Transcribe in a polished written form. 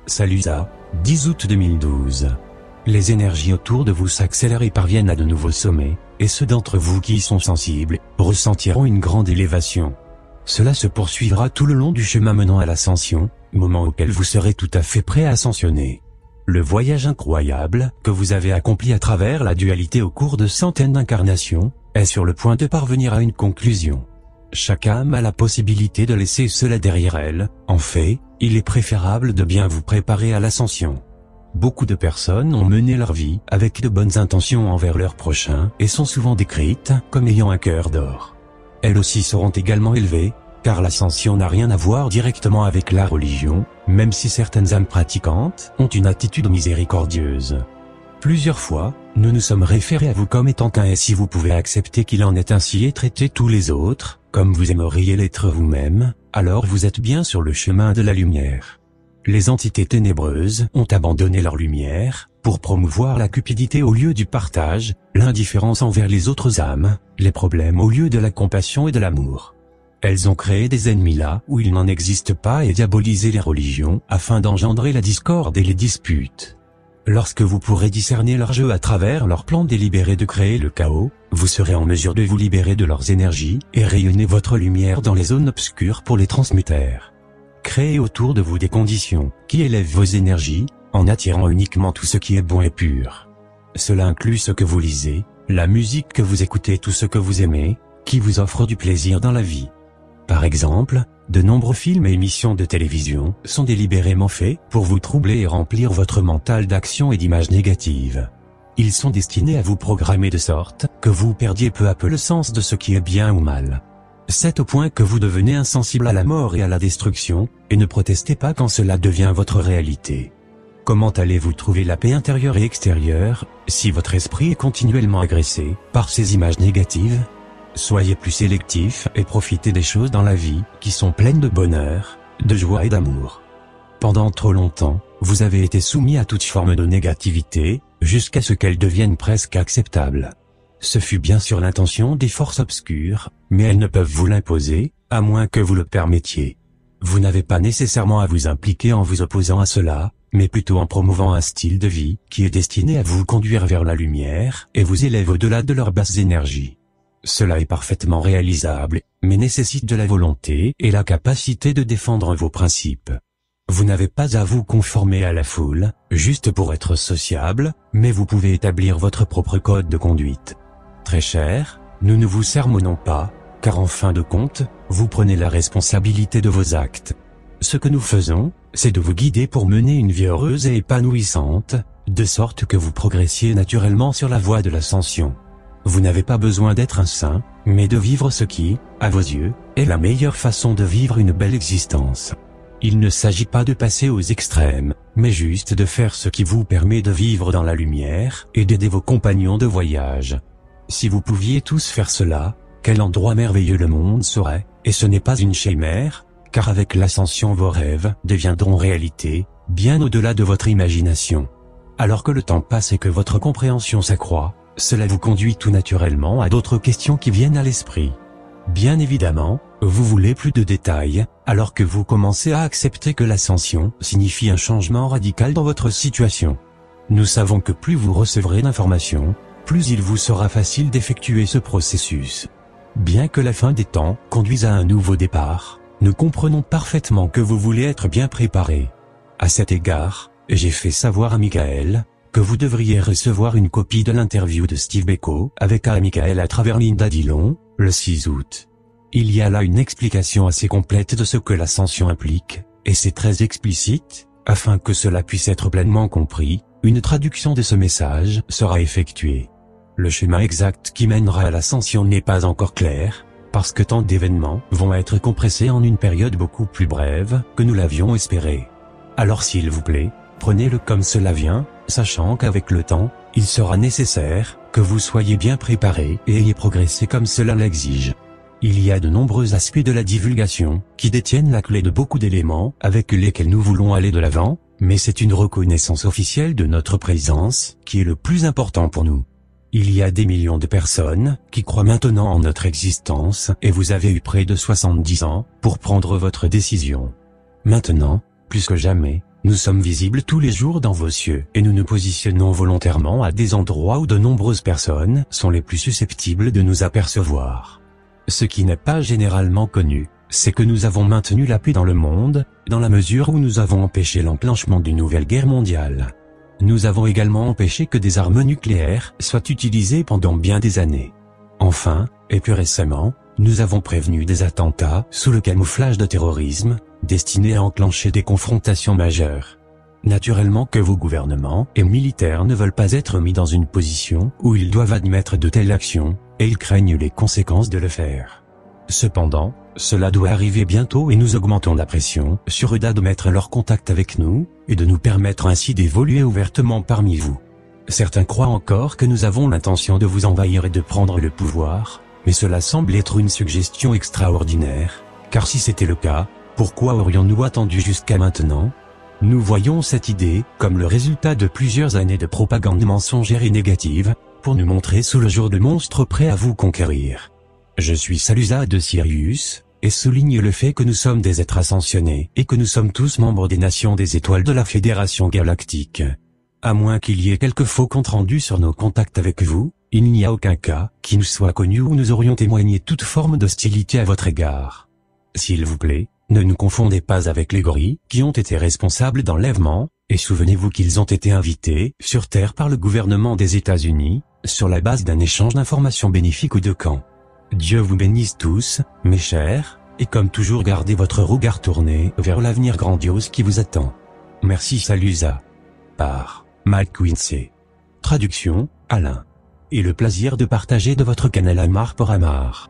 Salusa, 10 août 2012. Les énergies autour de vous s'accélèrent et parviennent à de nouveaux sommets, et ceux d'entre vous qui y sont sensibles, ressentiront une grande élévation. Cela se poursuivra tout le long du chemin menant à l'ascension, moment auquel vous serez tout à fait prêt à ascensionner. Le voyage incroyable, que vous avez accompli à travers la dualité au cours de centaines d'incarnations, est sur le point de parvenir à une conclusion. Chaque âme a la possibilité de laisser cela derrière elle. En fait, il est préférable de bien vous préparer à l'ascension. Beaucoup de personnes ont mené leur vie avec de bonnes intentions envers leur prochain et sont souvent décrites comme ayant un cœur d'or. Elles aussi seront également élevées, car l'ascension n'a rien à voir directement avec la religion, même si certaines âmes pratiquantes ont une attitude miséricordieuse. Plusieurs fois, nous nous sommes référés à vous comme étant un et si vous pouvez accepter qu'il en est ainsi et traiter tous les autres, comme vous aimeriez l'être vous-même, alors vous êtes bien sur le chemin de la lumière. Les entités ténébreuses ont abandonné leur lumière, pour promouvoir la cupidité au lieu du partage, l'indifférence envers les autres âmes, les problèmes au lieu de la compassion et de l'amour. Elles ont créé des ennemis là où il n'en existe pas et diabolisé les religions afin d'engendrer la discorde et les disputes. Lorsque vous pourrez discerner leur jeu à travers leur plan délibéré de créer le chaos, vous serez en mesure de vous libérer de leurs énergies et rayonner votre lumière dans les zones obscures pour les transmutaires. Créez autour de vous des conditions qui élèvent vos énergies, en attirant uniquement tout ce qui est bon et pur. Cela inclut ce que vous lisez, la musique que vous écoutez, tout ce que vous aimez, qui vous offre du plaisir dans la vie. Par exemple, de nombreux films et émissions de télévision sont délibérément faits pour vous troubler et remplir votre mental d'actions et d'images négatives. Ils sont destinés à vous programmer de sorte que vous perdiez peu à peu le sens de ce qui est bien ou mal. C'est au point que vous devenez insensible à la mort et à la destruction, et ne protestez pas quand cela devient votre réalité. Comment allez-vous trouver la paix intérieure et extérieure, si votre esprit est continuellement agressé par ces images négatives ? Soyez plus sélectif et profitez des choses dans la vie qui sont pleines de bonheur, de joie et d'amour. Pendant trop longtemps, vous avez été soumis à toute forme de négativité, jusqu'à ce qu'elle devienne presque acceptable. Ce fut bien sûr l'intention des forces obscures, mais elles ne peuvent vous l'imposer, à moins que vous le permettiez. Vous n'avez pas nécessairement à vous impliquer en vous opposant à cela, mais plutôt en promouvant un style de vie qui est destiné à vous conduire vers la lumière et vous élève au-delà de leurs basses énergies. Cela est parfaitement réalisable, mais nécessite de la volonté et la capacité de défendre vos principes. Vous n'avez pas à vous conformer à la foule, juste pour être sociable, mais vous pouvez établir votre propre code de conduite. Très cher, nous ne vous sermonnons pas, car en fin de compte, vous prenez la responsabilité de vos actes. Ce que nous faisons, c'est de vous guider pour mener une vie heureuse et épanouissante, de sorte que vous progressiez naturellement sur la voie de l'ascension. Vous n'avez pas besoin d'être un saint, mais de vivre ce qui, à vos yeux, est la meilleure façon de vivre une belle existence. Il ne s'agit pas de passer aux extrêmes, mais juste de faire ce qui vous permet de vivre dans la lumière et d'aider vos compagnons de voyage. Si vous pouviez tous faire cela, quel endroit merveilleux le monde serait, et ce n'est pas une chimère, car avec l'ascension vos rêves deviendront réalité, bien au-delà de votre imagination. Alors que le temps passe et que votre compréhension s'accroît, cela vous conduit tout naturellement à d'autres questions qui viennent à l'esprit. Bien évidemment, vous voulez plus de détails, alors que vous commencez à accepter que l'ascension signifie un changement radical dans votre situation. Nous savons que plus vous recevrez d'informations, plus il vous sera facile d'effectuer ce processus. Bien que la fin des temps conduise à un nouveau départ, nous comprenons parfaitement que vous voulez être bien préparé. À cet égard, j'ai fait savoir à Michael que vous devriez recevoir une copie de l'interview de Steve Beko avec Michael à travers Linda Dillon, le 6 août. Il y a là une explication assez complète de ce que l'ascension implique, et c'est très explicite, afin que cela puisse être pleinement compris, une traduction de ce message sera effectuée. Le chemin exact qui mènera à l'ascension n'est pas encore clair, parce que tant d'événements vont être compressés en une période beaucoup plus brève que nous l'avions espéré. Alors s'il vous plaît, prenez-le comme cela vient, sachant qu'avec le temps, il sera nécessaire que vous soyez bien préparé et ayez progressé comme cela l'exige. Il y a de nombreux aspects de la divulgation qui détiennent la clé de beaucoup d'éléments avec lesquels nous voulons aller de l'avant, mais c'est une reconnaissance officielle de notre présence qui est le plus important pour nous. Il y a des millions de personnes qui croient maintenant en notre existence et vous avez eu près de 70 ans pour prendre votre décision. Maintenant, plus que jamais, Nous sommes visibles tous les jours dans vos cieux et nous nous positionnons volontairement à des endroits où de nombreuses personnes sont les plus susceptibles de nous apercevoir. Ce qui n'est pas généralement connu, c'est que nous avons maintenu la paix dans le monde, dans la mesure où nous avons empêché l'enclenchement d'une nouvelle guerre mondiale. Nous avons également empêché que des armes nucléaires soient utilisées pendant bien des années. Enfin, et plus récemment, nous avons prévenu des attentats sous le camouflage de terrorisme, destinés à enclencher des confrontations majeures. Naturellement que vos gouvernements et militaires ne veulent pas être mis dans une position où ils doivent admettre de telles actions, et ils craignent les conséquences de le faire. Cependant, cela doit arriver bientôt et nous augmentons la pression sur eux d'admettre leur contact avec nous, et de nous permettre ainsi d'évoluer ouvertement parmi vous. Certains croient encore que nous avons l'intention de vous envahir et de prendre le pouvoir, mais cela semble être une suggestion extraordinaire, car si c'était le cas, pourquoi aurions-nous attendu jusqu'à maintenant? Nous voyons cette idée comme le résultat de plusieurs années de propagande mensongère et négative, pour nous montrer sous le jour de monstres prêts à vous conquérir. Je suis Salusa de Sirius, et souligne le fait que nous sommes des êtres ascensionnés et que nous sommes tous membres des nations des étoiles de la Fédération Galactique. À moins qu'il y ait quelques faux comptes rendus sur nos contacts avec vous, il n'y a aucun cas qui nous soit connu où nous aurions témoigné toute forme d'hostilité à votre égard. S'il vous plaît, ne nous confondez pas avec les gorilles qui ont été responsables d'enlèvements, et souvenez-vous qu'ils ont été invités sur Terre par le gouvernement des États-Unis, sur la base d'un échange d'informations bénéfiques ou de camps. Dieu vous bénisse tous, mes chers, et comme toujours gardez votre regard tourné vers l'avenir grandiose qui vous attend. Merci Salusa. Par Mike Quincy. Traduction, Alain. Et le plaisir de partager de votre canal Amar pour Amar.